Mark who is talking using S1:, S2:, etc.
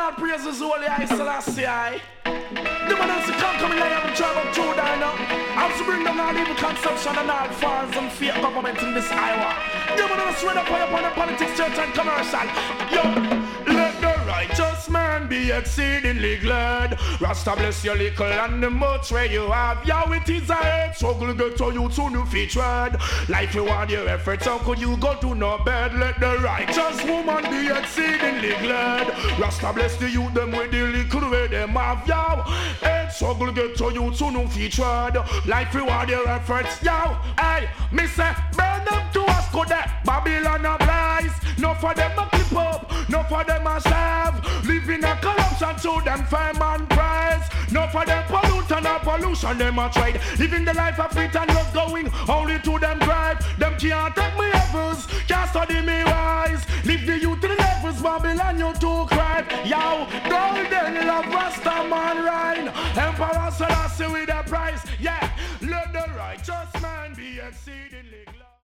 S1: Lord praises holy I Selassie I. The man has to come in here and travel through there now. I have to bring down all evil consumption and all false and fake government in this Iowa. The man has to read up on the politics, church and commercial. Yo, let the righteous man be exceedingly glad. Rasta bless your little and the much where you have. Yo, it is a head struggle get to you to new featured. Life you want your efforts, how could you go to no bed? Let the righteous woman be exceedingly glad. Rasta bless the youth them with the little way them have. Yo, head struggle get to you to new featured. Life reward your efforts. Yo, hey, me say burn them to us go there. Babylon a lies. No for them a clip up, no for them a serve. Live in a corruption to them fame and prize. No for them pollute and a pollution them a trade. Living the life of fit and love going only to them drive. Them can't take me heavens, can't study me wise. Live the youth to the levels, Babylon you too cry. Yo, golden love Rasta man rhyme. Emperor Selassie with a price. Yeah, let the righteous man be exceedingly glad.